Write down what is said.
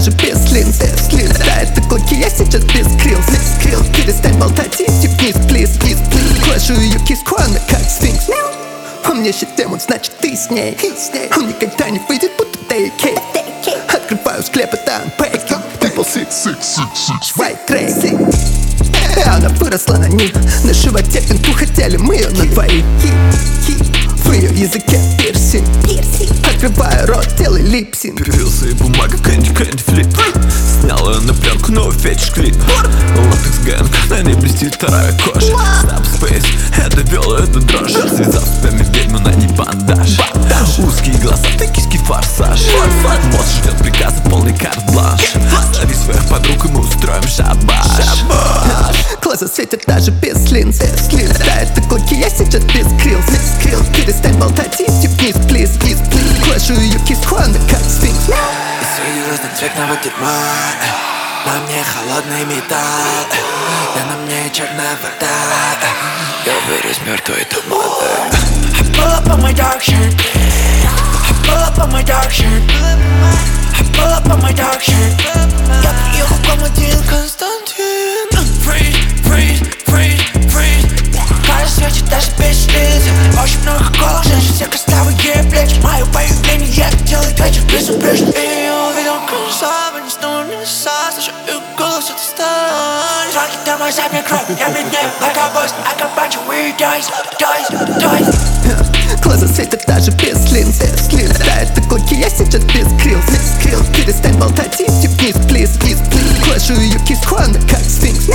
даже без линз. Летает и клыки, я сейчас без крилл. Перестань болтать и вниз, плиз. Глажу ее киску, она как сфинкс. У меня щит демон, значит ты с ней. Он никогда не выйдет, будто Дейкей. Открываю склепы, там пейки. People 666 White Crazy. Она выросла на них. На животе пинку, хотели мы ее на двоих. В ее языке пирсинг. Открываю рот, делай липсинг. Перевелся и бумага, кэнди флип. Снял ее на пленку, новый фетиш клип. Латекс гэнг, на ней блестит вторая кожа. Snap Space, это вёл, это дрожь. Связав с вами ведьму, на ней бандаж. Узкие глаза, ты киски форсаж. Мозг ждет приказа, полный карт-бланш. Зови своих подруг, и мы устроим шабаш. Глаза светят даже без линз. Летает и клыки, я сейчас без крилл. Перестань болтать и вниз, плиз. Глажу ее киску, она как сфинкс. Среди разноцветного дерьма на мне холодный металл, да на мне черная вода. Я вырос мертвой туманой. I pull up on my dark shit. I pull up on my dark shit. I pull up on my dark shit. Я приехал в комнате Константин. Freeze. Каждый свечет даже без лиц. Очень много голых женщин, все костлявые плечи. Мое появление делает вечер безупречным. И я увидел красаву, не снова не несла. Слышу ее голос, это стань. Звонки домой, за мне кровь, я бледнею. Like a boss, I can punch you where you dies. Глаза светят даже без линз. Летает и клыки, я сейчас без крилл. Перестань болтать и вниз, плиз. Глажу ее киску, она как сфинкс.